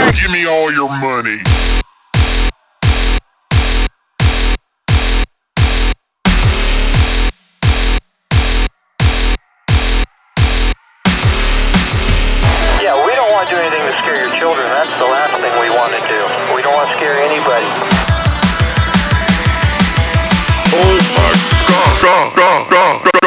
Give me all your money. Yeah, we don't want to do anything to scare your children. That's the last thing we want to do. We don't want to scare anybody. Oh my God.